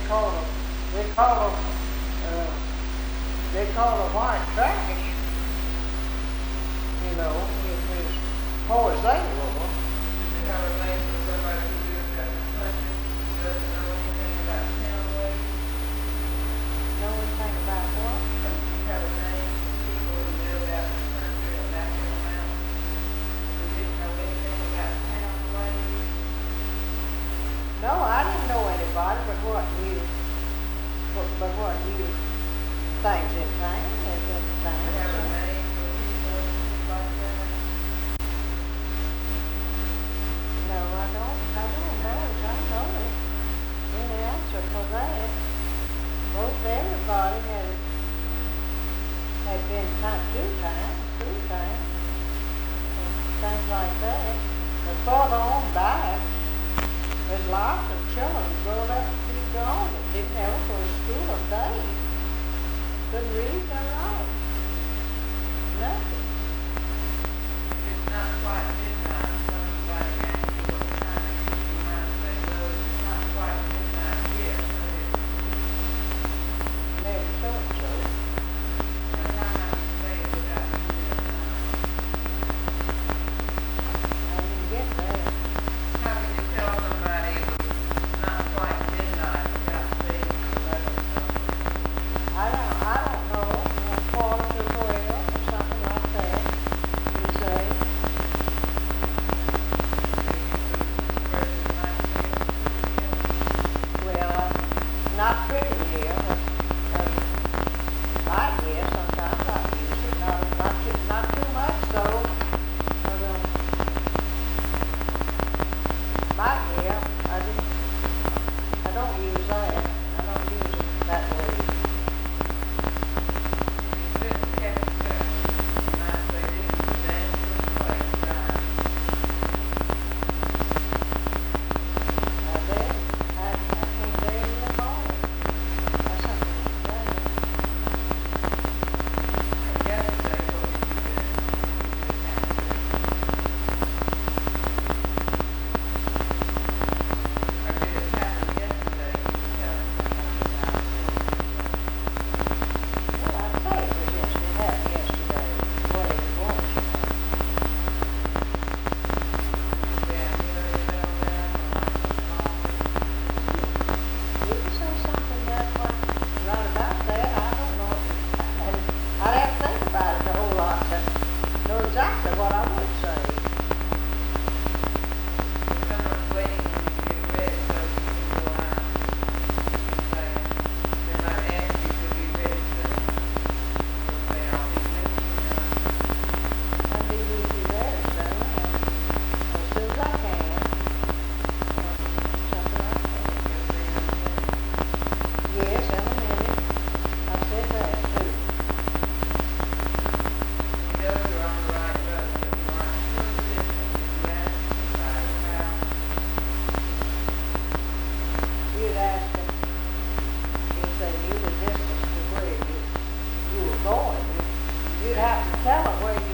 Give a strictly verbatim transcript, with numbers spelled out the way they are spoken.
call them, they call them, uh, they call them white trash, you know, it, as far as they were. Did you have a name for somebody who lives out in the country, who doesn't know anything about town ways? Know anything about what? Or did you have a name for people who live out in the country or back in the mountains, who didn't know anything about town ways? No, I didn't know anybody, but what you, but, but what you, things in town, is in town. Do you have a name for people like that? No, I don't, I don't know it, I know it. Any answer for that? Most everybody had, had been time, two times, three times, and things like that. But further on back, there's lots of children growing up to be gone that didn't ever go to school a day. Couldn't read or write. Nothing. It's not quite midnight, somebody asked you what time, you might say, well, it's not quite midnight yet, but it's, Never thought so. now how might you say it without using a time? I didn't get that. How can you tell somebody it was not quite midnight without saying eleven something? I don't, I don't know, a quarter to twelve or something like that, you say. Well, not pretty here, but, uh, I guess sometimes I use it, not, not too, not too much so. But, um, my hair, I didn't, I don't use that, I don't use it that way. I bet, I, I can't bear you at all, or something like that. Well, I'd say it was yesterday, it happened yesterday, whatever it was, you know. You can say something that what, right about that, I don't know. And I'd have to think about it a whole lot to know exactly what I would say. I'd be with you there soon, and as soon as I can, something like that. Yes, in a minute, I said that too. You'd ask them if they knew the distance to where you, you were going. You- You'd have to tell them where